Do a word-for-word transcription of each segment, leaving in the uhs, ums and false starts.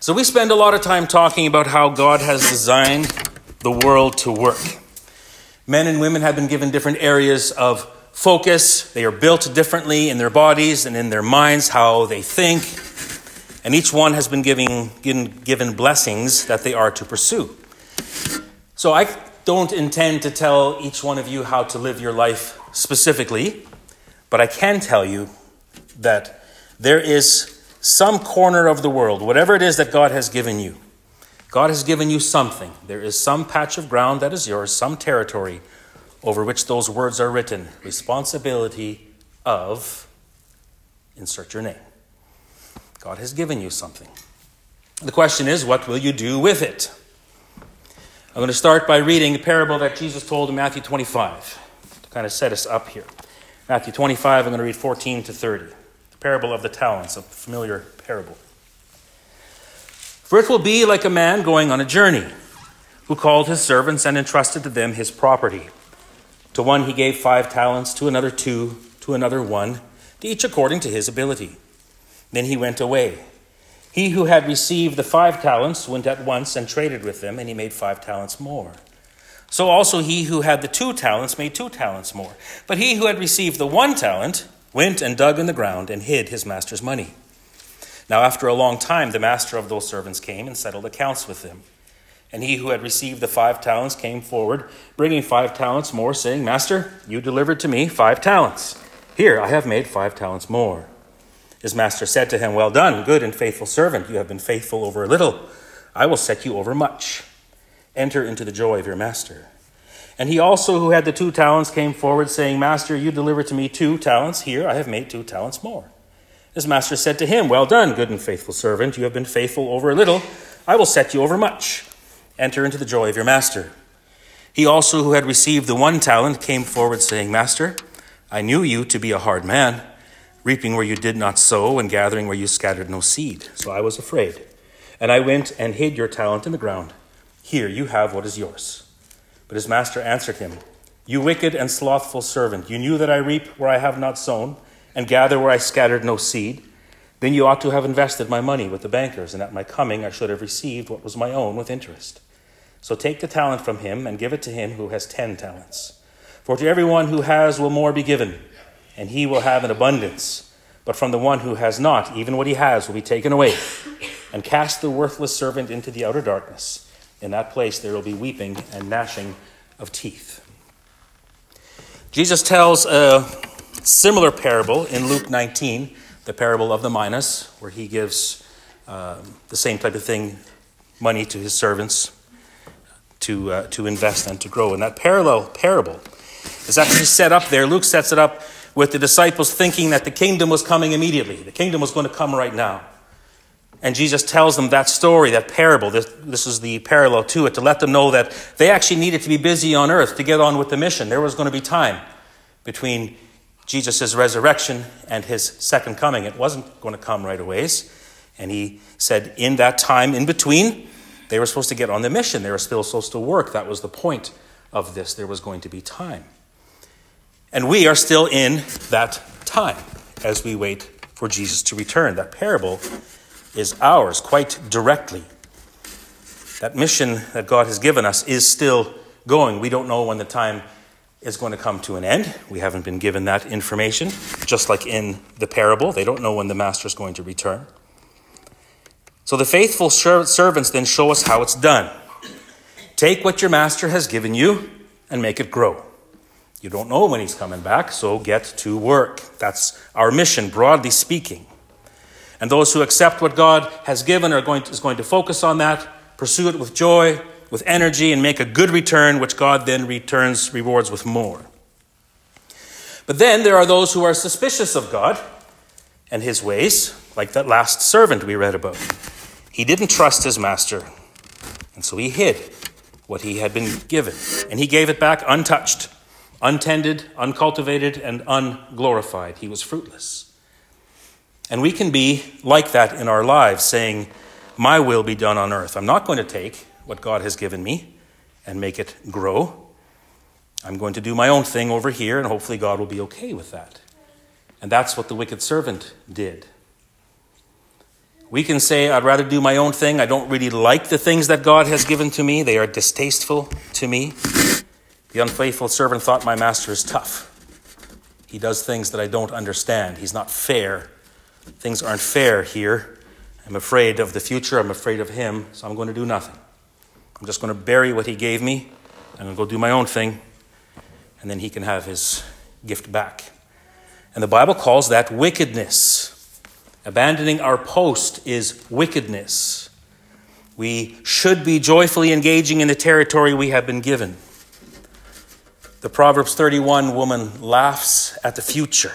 So we spend a lot of time talking about how God has designed the world to work. Men and women have been given different areas of focus. They are built differently in their bodies and in their minds, how they think. And each one has been giving, given, given blessings that they are to pursue. So I don't intend to tell each one of you how to live your life specifically, but I can tell you that there is some corner of the world, whatever it is that God has given you, God has given you something. There is some patch of ground that is yours, some territory over which those words are written. Responsibility of, insert your name. God has given you something. The question is, what will you do with it? I'm going to start by reading the parable that Jesus told in Matthew twenty-five to kind of set us up here. Matthew twenty-five, I'm going to read fourteen to thirty. The parable of the talents, a familiar parable. For it will be like a man going on a journey, who called his servants and entrusted to them his property. To one he gave five talents, to another two, to another one, to each according to his ability. Then he went away. He who had received the five talents went at once and traded with them, and he made five talents more. So also he who had the two talents made two talents more. But he who had received the one talent went and dug in the ground and hid his master's money. Now after a long time the master of those servants came and settled accounts with them. And he who had received the five talents came forward, bringing five talents more, saying, Master, you delivered to me five talents. Here, I have made five talents more. His master said to him, Well done, good and faithful servant. You have been faithful over a little. I will set you over much. Enter into the joy of your master. And he also who had the two talents came forward, saying, Master, you delivered to me two talents. Here, I have made two talents more. His master said to him, Well done, good and faithful servant. You have been faithful over a little. I will set you over much. Enter into the joy of your master. He also who had received the one talent came forward, saying, Master, I knew you to be a hard man, reaping where you did not sow and gathering where you scattered no seed. So I was afraid. And I went and hid your talent in the ground. Here you have what is yours. But his master answered him, You wicked and slothful servant, you knew that I reap where I have not sown and gather where I scattered no seed. Then you ought to have invested my money with the bankers, and at my coming I should have received what was my own with interest. So take the talent from him and give it to him who has ten talents. For to everyone who has will more be given, and he will have an abundance. But from the one who has not, even what he has will be taken away. And cast the worthless servant into the outer darkness. In that place there will be weeping and gnashing of teeth. Jesus tells a similar parable in Luke nineteen, the parable of the minas, where he gives uh, the same type of thing, money to his servants to uh, to invest and to grow. And that parallel parable is actually set up there. Luke sets it up with the disciples thinking that the kingdom was coming immediately. The kingdom was going to come right now. And Jesus tells them that story, that parable. This, this is the parallel to it, to let them know that they actually needed to be busy on earth to get on with the mission. There was going to be time between Jesus' resurrection and his second coming. It wasn't going to come right away. And he said in that time in between, they were supposed to get on the mission. They were still supposed to work. That was the point of this. There was going to be time. And we are still in that time as we wait for Jesus to return. That parable is ours quite directly. That mission that God has given us is still going. We don't know when the time is going to come to an end. We haven't been given that information. Just like in the parable, they don't know when the master is going to return. So the faithful servants then show us how it's done. Take what your master has given you and make it grow. You don't know when he's coming back, so get to work. That's our mission, broadly speaking. And those who accept what God has given are going to, is going to focus on that, pursue it with joy, with energy, and make a good return, which God then returns, rewards with more. But then there are those who are suspicious of God and his ways, like that last servant we read about. He didn't trust his master, and so he hid what he had been given. And he gave it back untouched, untended, uncultivated, and unglorified. He was fruitless. And we can be like that in our lives, saying, my will be done on earth. I'm not going to take what God has given me and make it grow. I'm going to do my own thing over here, and hopefully God will be okay with that. And that's what the wicked servant did. We can say, I'd rather do my own thing. I don't really like the things that God has given to me. They are distasteful to me. The unfaithful servant thought, my master is tough. He does things that I don't understand. He's not fair. Things aren't fair here. I'm afraid of the future. I'm afraid of him. So I'm going to do nothing. I'm just going to bury what he gave me. I'm going to go do my own thing. And then he can have his gift back. And the Bible calls that wickedness. Abandoning our post is wickedness. We should be joyfully engaging in the territory we have been given. The Proverbs thirty-one woman laughs at the future.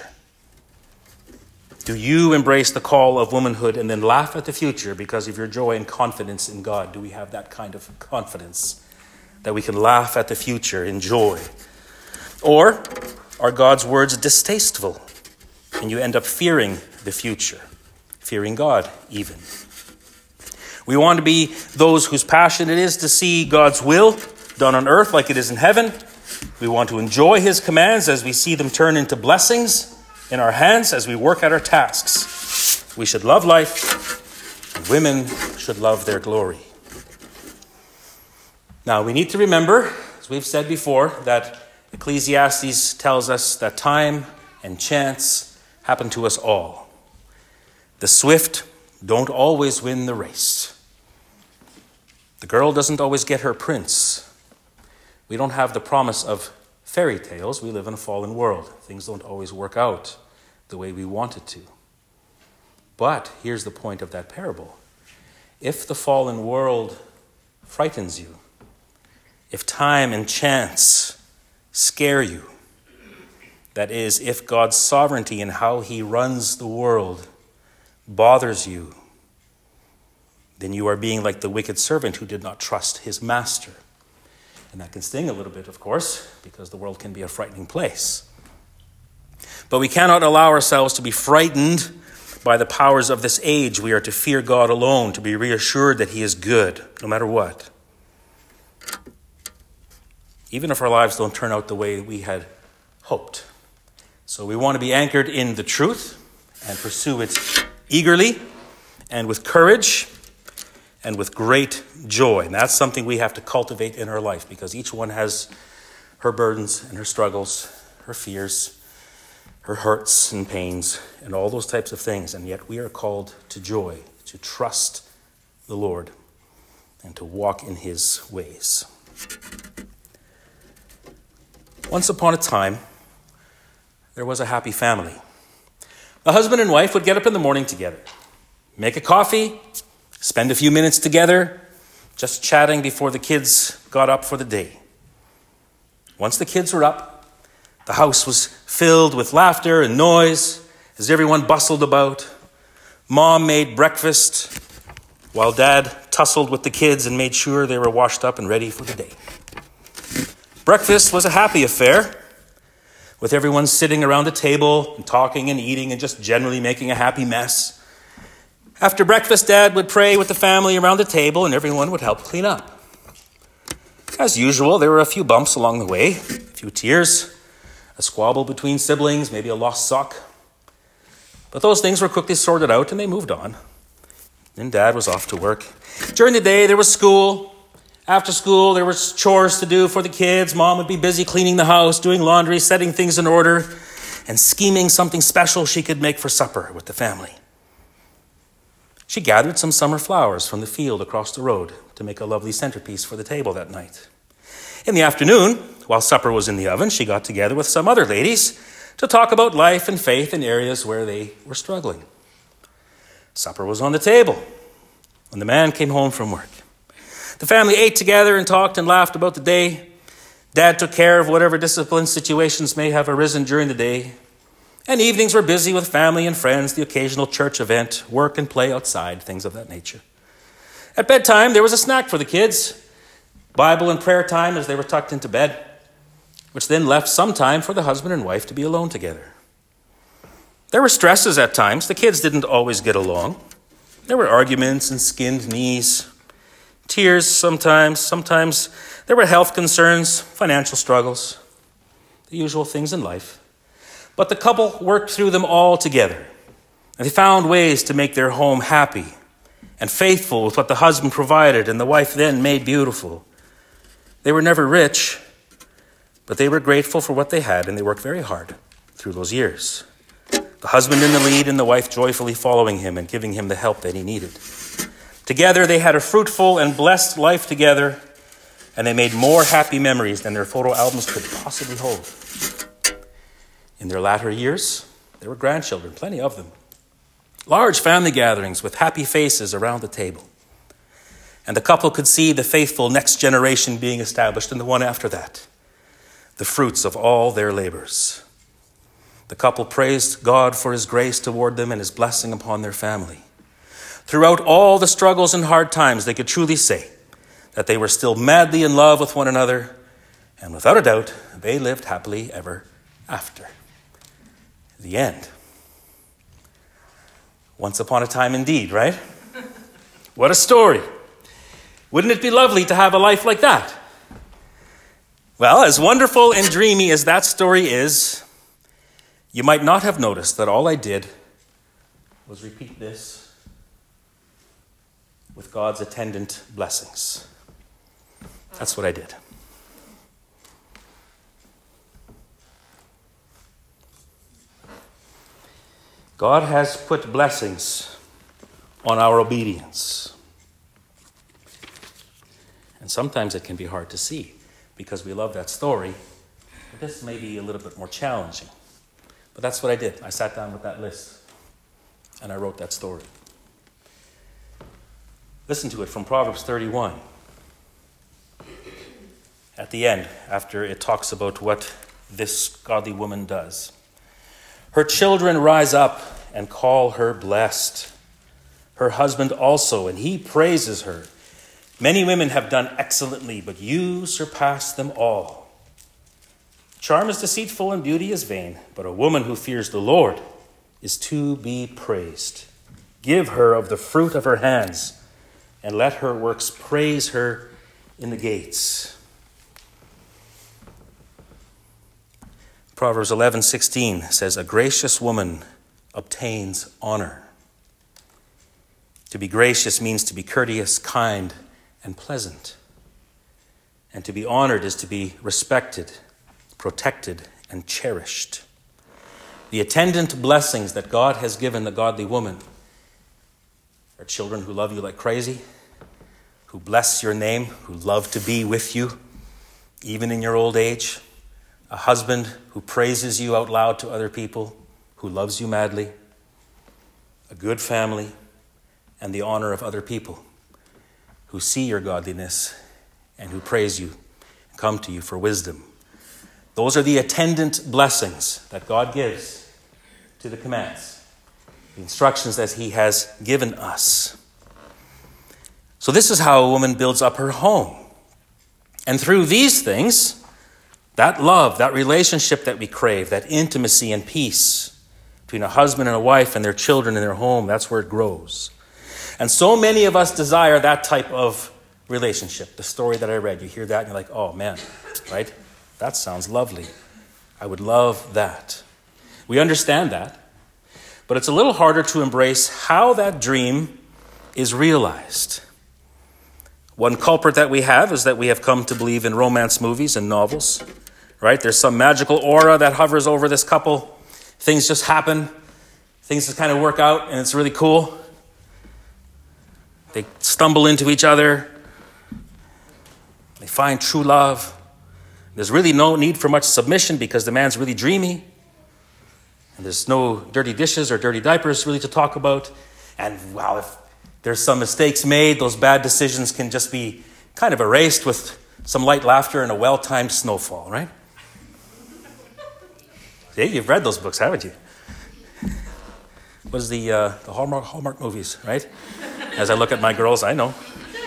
Do you embrace the call of womanhood and then laugh at the future because of your joy and confidence in God? Do we have that kind of confidence that we can laugh at the future in joy? Or are God's words distasteful and you end up fearing the future? Fearing God, even. We want to be those whose passion it is to see God's will done on earth like it is in heaven. We want to enjoy his commands as we see them turn into blessings in our hands as we work at our tasks. We should love life, and women should love their glory. Now, we need to remember, as we've said before, that Ecclesiastes tells us that time and chance happen to us all. The swift don't always win the race. The girl doesn't always get her prince. We don't have the promise of fairy tales. We live in a fallen world. Things don't always work out the way we want it to. But here's the point of that parable. If the fallen world frightens you, if time and chance scare you, that is, if God's sovereignty and how he runs the world bothers you, then you are being like the wicked servant who did not trust his master. And that can sting a little bit, of course, because the world can be a frightening place. But we cannot allow ourselves to be frightened by the powers of this age. We are to fear God alone, to be reassured that he is good, no matter what. Even if our lives don't turn out the way we had hoped. So we want to be anchored in the truth and pursue it eagerly and with courage and with great joy. And that's something we have to cultivate in our life because each one has her burdens and her struggles, her fears, her hurts and pains, and all those types of things. And yet we are called to joy, to trust the Lord, and to walk in his ways. Once upon a time, there was a happy family. The husband and wife would get up in the morning together, make a coffee, spend a few minutes together, just chatting before the kids got up for the day. Once the kids were up, the house was filled with laughter and noise as everyone bustled about. Mom made breakfast while Dad tussled with the kids and made sure they were washed up and ready for the day. Breakfast was a happy affair, with everyone sitting around a table and talking and eating and just generally making a happy mess. After breakfast, Dad would pray with the family around the table and everyone would help clean up. As usual, there were a few bumps along the way, a few tears, a squabble between siblings, maybe a lost sock. But those things were quickly sorted out and they moved on. Then Dad was off to work. During the day, there was school. After school, there was chores to do for the kids. Mom would be busy cleaning the house, doing laundry, setting things in order, and scheming something special she could make for supper with the family. She gathered some summer flowers from the field across the road to make a lovely centerpiece for the table that night. In the afternoon, while supper was in the oven, she got together with some other ladies to talk about life and faith in areas where they were struggling. Supper was on the table when the man came home from work. The family ate together and talked and laughed about the day. Dad took care of whatever discipline situations may have arisen during the day. And evenings were busy with family and friends, the occasional church event, work and play outside, things of that nature. At bedtime, there was a snack for the kids, Bible and prayer time as they were tucked into bed, which then left some time for the husband and wife to be alone together. There were stresses at times. The kids didn't always get along. There were arguments and skinned knees, tears sometimes. Sometimes there were health concerns, financial struggles, the usual things in life. But the couple worked through them all together, and they found ways to make their home happy and faithful with what the husband provided and the wife then made beautiful. They were never rich, but they were grateful for what they had, and they worked very hard through those years. The husband in the lead and the wife joyfully following him and giving him the help that he needed. Together, they had a fruitful and blessed life together, and they made more happy memories than their photo albums could possibly hold. In their latter years, there were grandchildren, plenty of them. Large family gatherings with happy faces around the table. And the couple could see the faithful next generation being established and the one after that. The fruits of all their labors. The couple praised God for his grace toward them and his blessing upon their family. Throughout all the struggles and hard times, they could truly say that they were still madly in love with one another, and without a doubt, they lived happily ever after. The end. Once upon a time indeed, right? What a story. Wouldn't it be lovely to have a life like that? Well, as wonderful and dreamy as that story is, you might not have noticed that all I did was repeat this with God's attendant blessings. That's what I did. God has put blessings on our obedience. And sometimes it can be hard to see because we love that story. But this may be a little bit more challenging. But that's what I did. I sat down with that list and I wrote that story. Listen to it from Proverbs thirty-one. At the end, after it talks about what this godly woman does. Her children rise up and call her blessed. Her husband also, and he praises her. Many women have done excellently, but you surpass them all. Charm is deceitful and beauty is vain, but a woman who fears the Lord is to be praised. Give her of the fruit of her hands, and let her works praise her in the gates. Proverbs eleven sixteen says, a gracious woman obtains honor. To be gracious means to be courteous, kind, and pleasant. And to be honored is to be respected, protected, and cherished. The attendant blessings that God has given the godly woman are children who love you like crazy, who bless your name, who love to be with you, even in your old age. A husband who praises you out loud to other people, who loves you madly. A good family, and the honor of other people who see your godliness and who praise you and come to you for wisdom. Those are the attendant blessings that God gives to the commands, the instructions that he has given us. So this is how a woman builds up her home. And through these things, that love, that relationship that we crave, that intimacy and peace between a husband and a wife and their children in their home, that's where it grows. And so many of us desire that type of relationship. The story that I read, you hear that and you're like, oh man, right? That sounds lovely. I would love that. We understand that. But it's a little harder to embrace how that dream is realized. One culprit that we have is that we have come to believe in romance movies and novels. Right? There's some magical aura that hovers over this couple. Things just happen. Things just kind of work out, and it's really cool. They stumble into each other. They find true love. There's really no need for much submission because the man's really dreamy. And there's no dirty dishes or dirty diapers really to talk about. And wow, if there's some mistakes made, those bad decisions can just be kind of erased with some light laughter and a well-timed snowfall, right? Yeah, you've read those books, haven't you? What is the uh, the Hallmark, Hallmark movies, right? As I look at my girls, I know.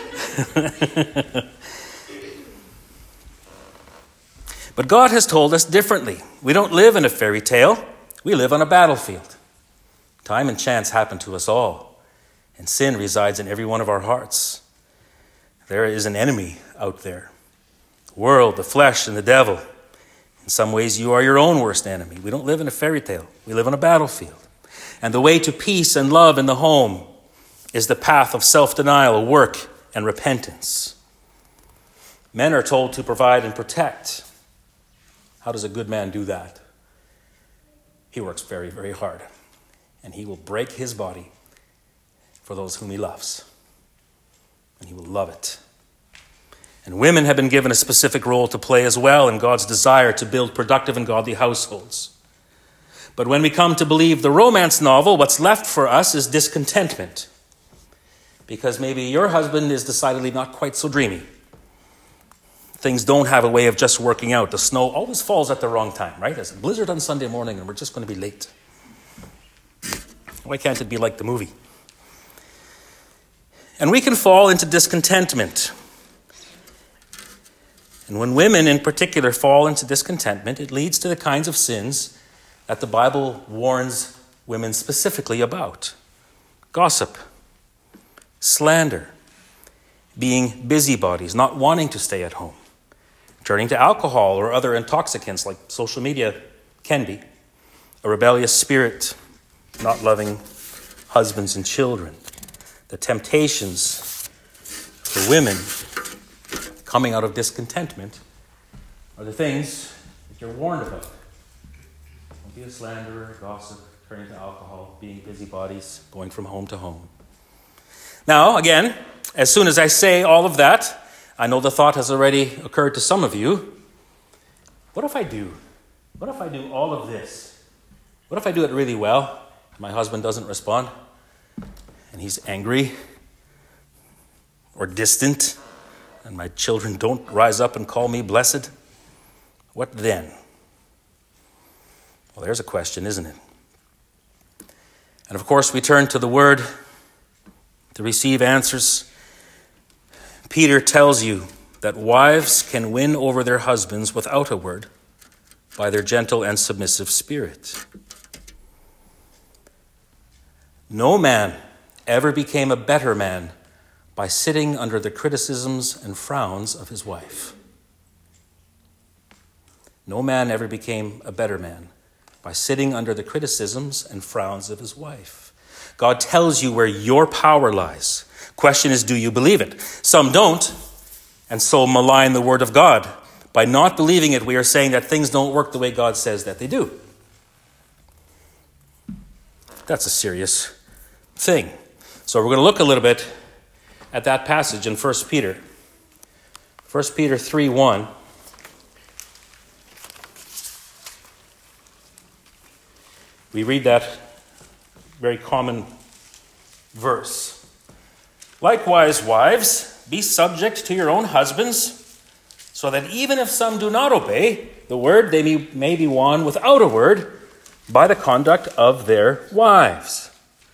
But God has told us differently. We don't live in a fairy tale. We live on a battlefield. Time and chance happen to us all. And sin resides in every one of our hearts. There is an enemy out there. The world, the flesh, and the devil. In some ways, you are your own worst enemy. We don't live in a fairy tale. We live on a battlefield. And the way to peace and love in the home is the path of self-denial, work, and repentance. Men are told to provide and protect. How does a good man do that? He works very, very hard, and he will break his body for those whom he loves, and he will love it. And women have been given a specific role to play as well in God's desire to build productive and godly households. But when we come to believe the romance novel, what's left for us is discontentment. Because maybe your husband is decidedly not quite so dreamy. Things don't have a way of just working out. The snow always falls at the wrong time, right? There's a blizzard on Sunday morning and we're just going to be late. Why can't it be like the movie? And we can fall into discontentment. And when women in particular fall into discontentment, it leads to the kinds of sins that the Bible warns women specifically about. Gossip, slander, being busybodies, not wanting to stay at home, turning to alcohol or other intoxicants like social media can be, a rebellious spirit, not loving husbands and children, the temptations for women coming out of discontentment are the things that you're warned about. Don't be a slanderer, gossip, turning to alcohol, being busybodies, going from home to home. Now, again, as soon as I say all of that, I know the thought has already occurred to some of you. What if I do? What if I do all of this? What if I do it really well? My husband doesn't respond, and he's angry or distant, and my children don't rise up and call me blessed? What then? Well, there's a question, isn't it? And of course, we turn to the Word to receive answers. Peter tells you that wives can win over their husbands without a word by their gentle and submissive spirit. No man ever became a better man by sitting under the criticisms and frowns of his wife. No man ever became a better man by sitting under the criticisms and frowns of his wife. God tells you where your power lies. Question is, do you believe it? Some don't, and so malign the word of God. By not believing it, we are saying that things don't work the way God says that they do. That's a serious thing. So we're going to look a little bit at that passage in First Peter. First Peter three one. We read that very common verse. Likewise, wives, be subject to your own husbands, so that even if some do not obey the word, they may, may be won without a word by the conduct of their wives.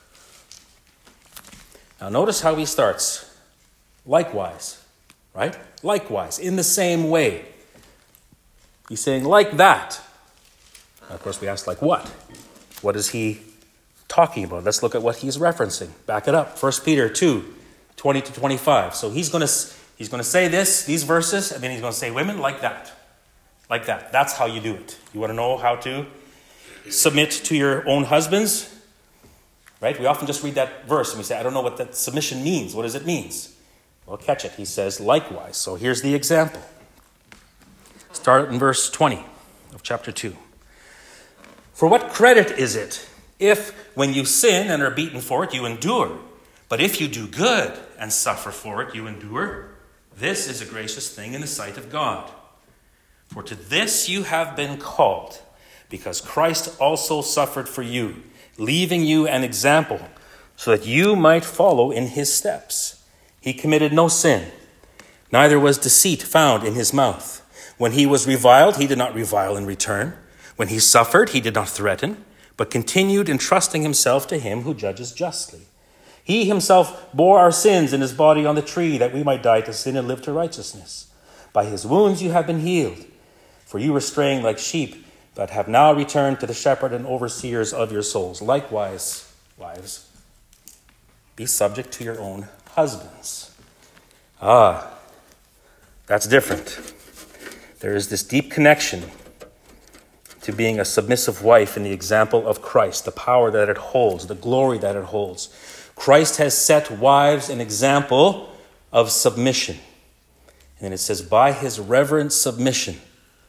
Now notice how he starts. Likewise, right? Likewise, in the same way. He's saying like that. Now, of course, we ask like what? What is he talking about? Let's look at what he's referencing. Back it up. First Peter two, twenty to twenty-five. So he's going to he's going to say this, these verses, and then he's going to say women like that. Like that. That's how you do it. You want to know how to submit to your own husbands? Right? We often just read that verse and we say, I don't know what that submission means. What does it mean? Well, catch it. He says likewise. So here's the example. Start in verse twenty of chapter two. For what credit is it if, when you sin and are beaten for it, you endure? But if you do good and suffer for it, you endure? This is a gracious thing in the sight of God. For to this you have been called, because Christ also suffered for you, leaving you an example, so that you might follow in his steps. He committed no sin, neither was deceit found in his mouth. When he was reviled, he did not revile in return. When he suffered, he did not threaten, but continued entrusting himself to him who judges justly. He himself bore our sins in his body on the tree, that we might die to sin and live to righteousness. By his wounds you have been healed. For you were straying like sheep, but have now returned to the shepherd and overseers of your souls. Likewise, wives, be subject to your own husbands. Ah, that's different. There is this deep connection to being a submissive wife in the example of Christ, the power that it holds, the glory that it holds. Christ has set wives an example of submission. And then it says, by his reverent submission,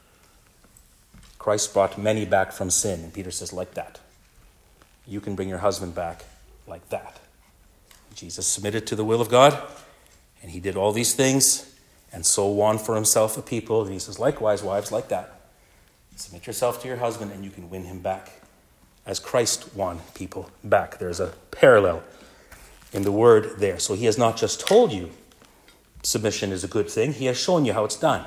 Christ brought many back from sin. And Peter says, like that. You can bring your husband back like that. Jesus submitted to the will of God, and he did all these things, and so won for himself a people. And he says, likewise, wives, like that. Submit yourself to your husband, and you can win him back, as Christ won people back. There's a parallel in the word there. So he has not just told you submission is a good thing. He has shown you how it's done.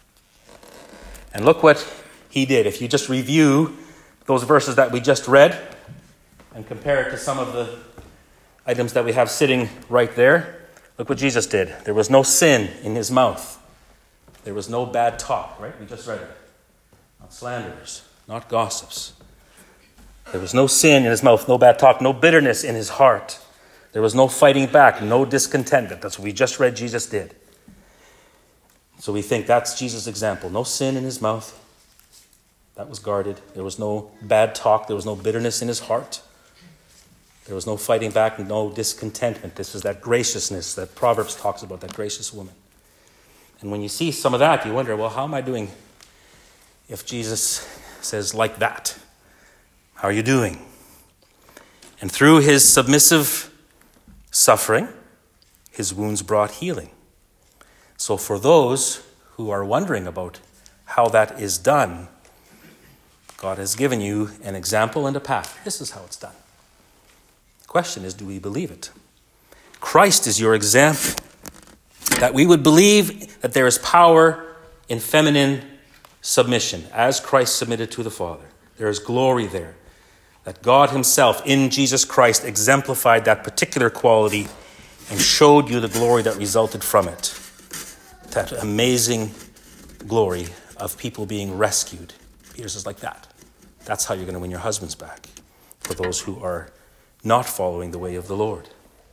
And look what he did. If you just review those verses that we just read and compare it to some of the items that we have sitting right there, look what Jesus did. There was no sin in his mouth. There was no bad talk, right? We just read it. Not slanderers, not gossips. There was no sin in his mouth, no bad talk, no bitterness in his heart. There was no fighting back, no discontentment. That's what we just read Jesus did. So we think that's Jesus' example. No sin in his mouth. That was guarded. There was no bad talk. There was no bitterness in his heart. There was no fighting back, no discontentment. This is that graciousness that Proverbs talks about, that gracious woman. And when you see some of that, you wonder, well, how am I doing if Jesus says like that? How are you doing? And through his submissive suffering, his wounds brought healing. So for those who are wondering about how that is done, God has given you an example and a path. This is how it's done. The question is, do we believe it? Christ is your example. That we would believe that there is power in feminine submission, as Christ submitted to the Father. There is glory there. That God himself in Jesus Christ exemplified that particular quality and showed you the glory that resulted from it. That amazing glory of people being rescued. Peter says, like that. That's how you're going to win your husbands back, for those who are not following the way of the Lord.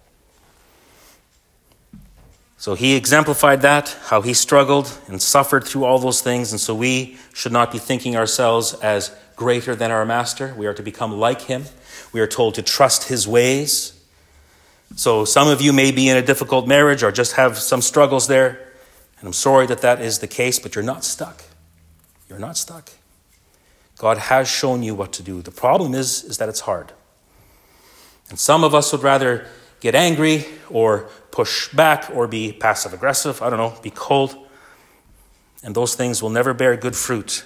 So he exemplified that, how he struggled and suffered through all those things. And so we should not be thinking ourselves as greater than our master. We are to become like him. We are told to trust his ways. So some of you may be in a difficult marriage or just have some struggles there. And I'm sorry that that is the case, but you're not stuck. You're not stuck. God has shown you what to do. The problem is, is that it's hard. And some of us would rather get angry or push back or be passive aggressive. I don't know, be cold. And those things will never bear good fruit.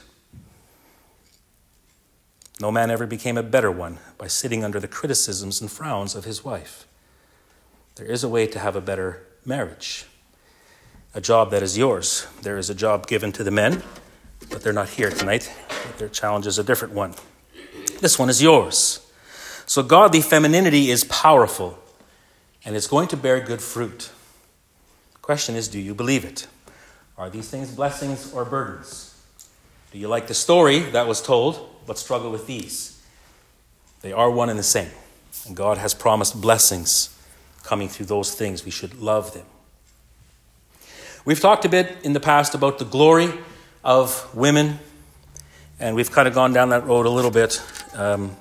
No man ever became a better one by sitting under the criticisms and frowns of his wife. There is a way to have a better marriage. A job that is yours. There is a job given to the men, but they're not here tonight. Their challenge is a different one. This one is yours. So godly femininity is powerful, and it's going to bear good fruit. The question is, do you believe it? Are these things blessings or burdens? Do you like the story that was told, but struggle with these? They are one and the same. And God has promised blessings coming through those things. We should love them. We've talked a bit in the past about the glory of women, and we've kind of gone down that road a little bit. Um,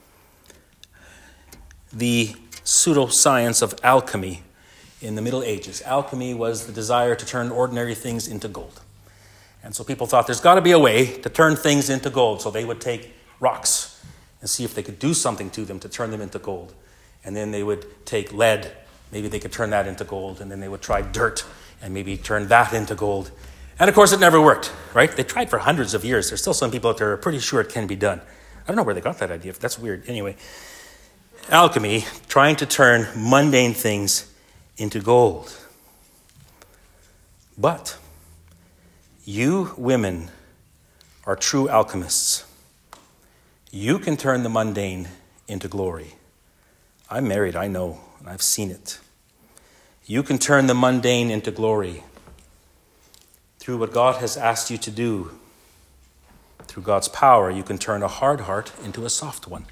the pseudoscience of alchemy in the Middle Ages. Alchemy was the desire to turn ordinary things into gold. And so people thought there's got to be a way to turn things into gold. So they would take rocks and see if they could do something to them to turn them into gold. And then they would take lead. Maybe they could turn that into gold. And then they would try dirt and maybe turn that into gold. And of course, it never worked, right? They tried for hundreds of years. There's still some people out there who are pretty sure it can be done. I don't know where they got that idea. That's weird. Anyway, alchemy, trying to turn mundane things into gold. But you women are true alchemists. You can turn the mundane into glory. I'm married, I know, and I've seen it. You can turn the mundane into glory through what God has asked you to do. Through God's power, you can turn a hard heart into a soft one.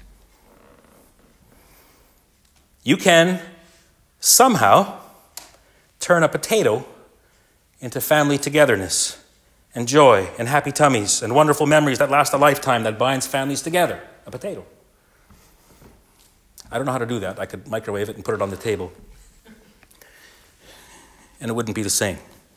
You can somehow turn a potato into family togetherness and joy and happy tummies and wonderful memories that last a lifetime, that binds families together. A potato. I don't know how to do that. I could microwave it and put it on the table, and it wouldn't be the same.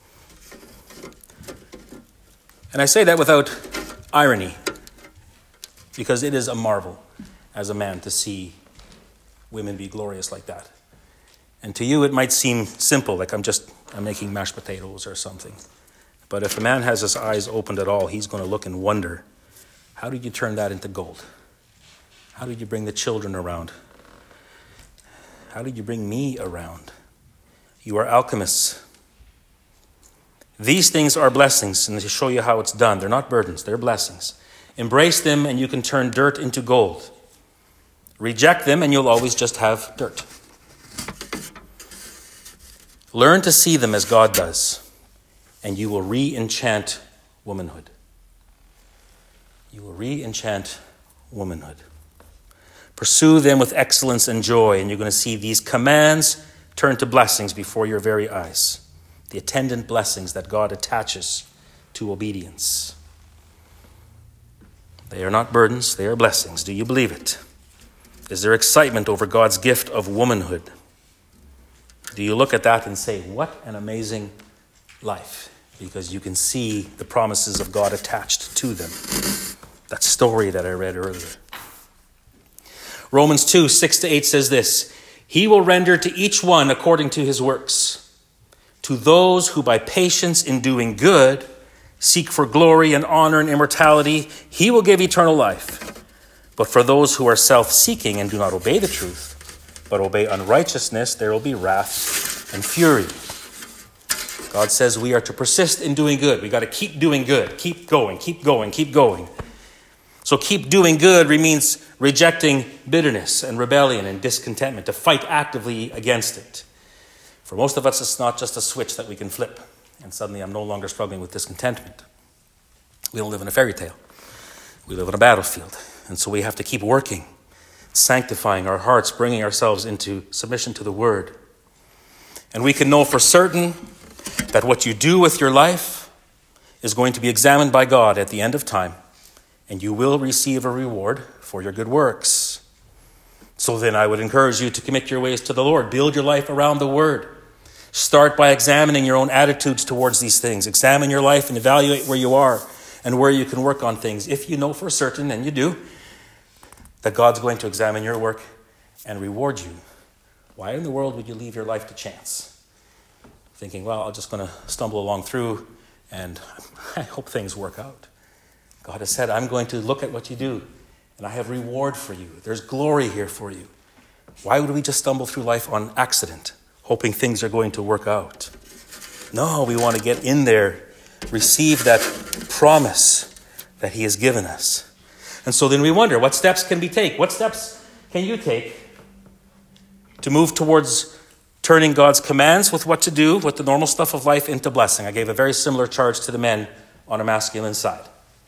And I say that without irony, because it is a marvel as a man to see women be glorious like that. And to you, it might seem simple, like I'm just I'm making mashed potatoes or something. But if a man has his eyes opened at all, he's going to look and wonder, how did you turn that into gold? How did you bring the children around? How did you bring me around? You are alchemists. These things are blessings, and to show you how it's done. They're not burdens, they're blessings. Embrace them and you can turn dirt into gold. Reject them and you'll always just have dirt. Learn to see them as God does, and you will re-enchant womanhood. You will re-enchant womanhood. Pursue them with excellence and joy, and you're going to see these commands turn to blessings before your very eyes. The attendant blessings that God attaches to obedience. They are not burdens, they are blessings. Do you believe it? Is there excitement over God's gift of womanhood? Do you look at that and say, what an amazing life? Because you can see the promises of God attached to them. That story that I read earlier. Romans two, six to eight says this, he will render to each one according to his works. To those who by patience in doing good seek for glory and honor and immortality, he will give eternal life. But for those who are self-seeking and do not obey the truth, but obey unrighteousness, there will be wrath and fury. God says we are to persist in doing good. We got to keep doing good. Keep going, keep going, keep going. So keep doing good means rejecting bitterness and rebellion and discontentment, to fight actively against it. For most of us, it's not just a switch that we can flip, and suddenly I'm no longer struggling with discontentment. We don't live in a fairy tale. We live in a battlefield. And so we have to keep working, sanctifying our hearts, bringing ourselves into submission to the word. And we can know for certain that what you do with your life is going to be examined by God at the end of time, and you will receive a reward for your good works. So then I would encourage you to commit your ways to the Lord. Build your life around the word. Start by examining your own attitudes towards these things. Examine your life and evaluate where you are and where you can work on things. If you know for certain, and you do, that God's going to examine your work and reward you, why in the world would you leave your life to chance? Thinking, well, I'm just going to stumble along through and I hope things work out. God has said, I'm going to look at what you do and I have reward for you. There's glory here for you. Why would we just stumble through life on accident, hoping things are going to work out? No, we want to get in there, receive that promise that he has given us. And so then we wonder, what steps can we take? What steps can you take to move towards turning God's commands with what to do, with the normal stuff of life, into blessing? I gave a very similar charge to the men on a masculine side.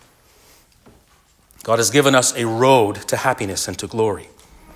God has given us a road to happiness and to glory.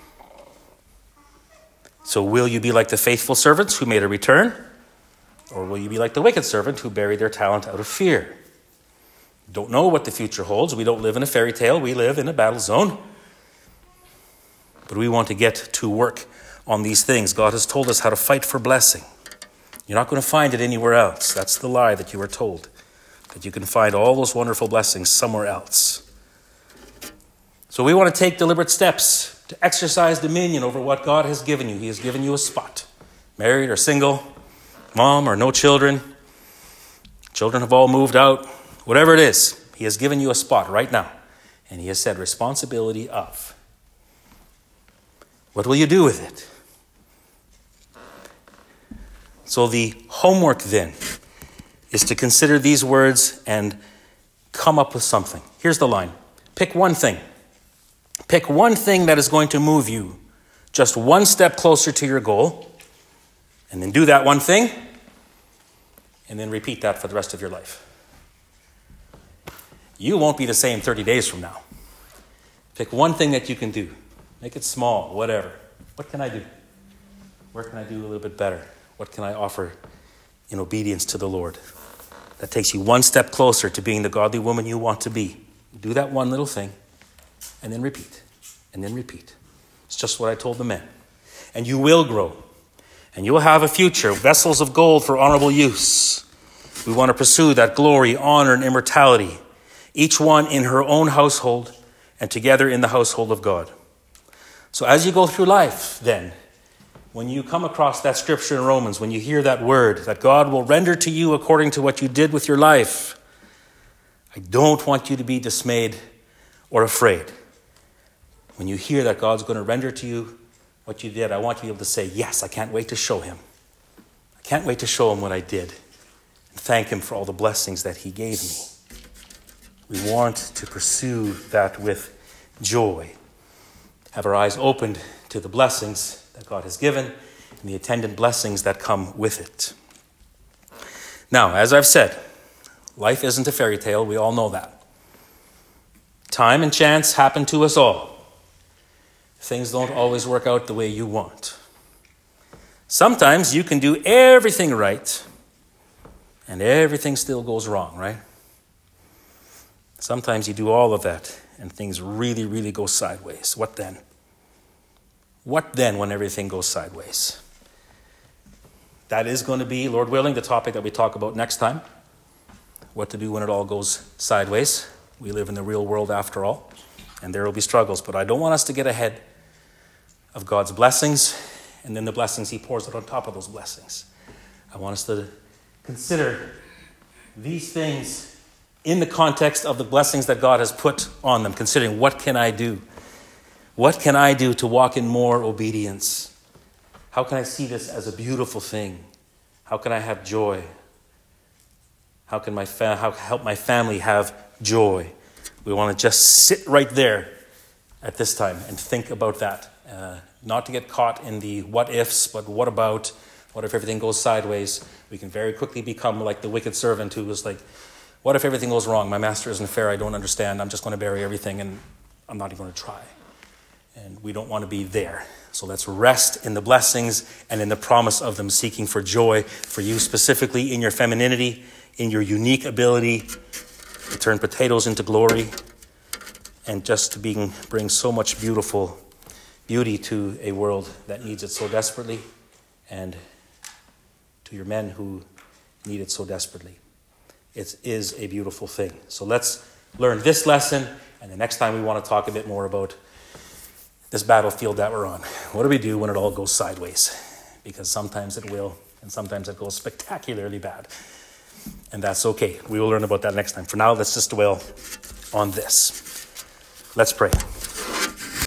So will you be like the faithful servants who made a return? Or will you be like the wicked servant who buried their talent out of fear? Don't know what the future holds. We don't live in a fairy tale. We live in a battle zone. But we want to get to work on these things. God has told us how to fight for blessing. You're not going to find it anywhere else. That's the lie that you were told, that you can find all those wonderful blessings somewhere else. So we want to take deliberate steps to exercise dominion over what God has given you. He has given you a spot. Married or single, mom or no children. Children have all moved out. Whatever it is, he has given you a spot right now. And he has said, responsibility of. What will you do with it? So the homework then is to consider these words and come up with something. Here's the line. Pick one thing. Pick one thing that is going to move you just one step closer to your goal. And then do that one thing. And then repeat that for the rest of your life. You won't be the same thirty days from now. Pick one thing that you can do. Make it small, whatever. What can I do? Where can I do a little bit better? What can I offer in obedience to the Lord? That takes you one step closer to being the godly woman you want to be. Do that one little thing, and then repeat, and then repeat. It's just what I told the men. And you will grow. And you will have a future, vessels of gold for honorable use. We want to pursue that glory, honor, and immortality, each one in her own household and together in the household of God. So as you go through life, then, when you come across that scripture in Romans, when you hear that word, that God will render to you according to what you did with your life, I don't want you to be dismayed or afraid. When you hear that God's going to render to you what you did, I want you to be able to say, yes, I can't wait to show him. I can't wait to show him what I did and thank him for all the blessings that he gave me. We want to pursue that with joy. Have our eyes opened to the blessings that God has given and the attendant blessings that come with it. Now, as I've said, life isn't a fairy tale. We all know that. Time and chance happen to us all. Things don't always work out the way you want. Sometimes you can do everything right and everything still goes wrong, right? Sometimes you do all of that and things really, really go sideways. What then? What then when everything goes sideways? That is going to be, Lord willing, the topic that we talk about next time. What to do when it all goes sideways. We live in the real world after all, and there will be struggles. But I don't want us to get ahead of God's blessings and then the blessings he pours out on top of those blessings. I want us to consider these things in the context of the blessings that God has put on them, considering what can I do? What can I do to walk in more obedience? How can I see this as a beautiful thing? How can I have joy? How can my fa- how help my family have joy? We want to just sit right there at this time and think about that. Uh, not to get caught in the what ifs, but what about? What if everything goes sideways? We can very quickly become like the wicked servant who was like, what if everything goes wrong? My master isn't fair. I don't understand. I'm just going to bury everything and I'm not even going to try. And we don't want to be there. So let's rest in the blessings and in the promise of them, seeking for joy for you specifically in your femininity, in your unique ability to turn potatoes into glory, and just to being, bring so much beautiful beauty to a world that needs it so desperately, and to your men who need it so desperately. It is a beautiful thing. So let's learn this lesson, and the next time we want to talk a bit more about this battlefield that we're on. What do we do when it all goes sideways? Because sometimes it will, and sometimes it goes spectacularly bad. And that's okay. We will learn about that next time. For now, let's just dwell on this. Let's pray.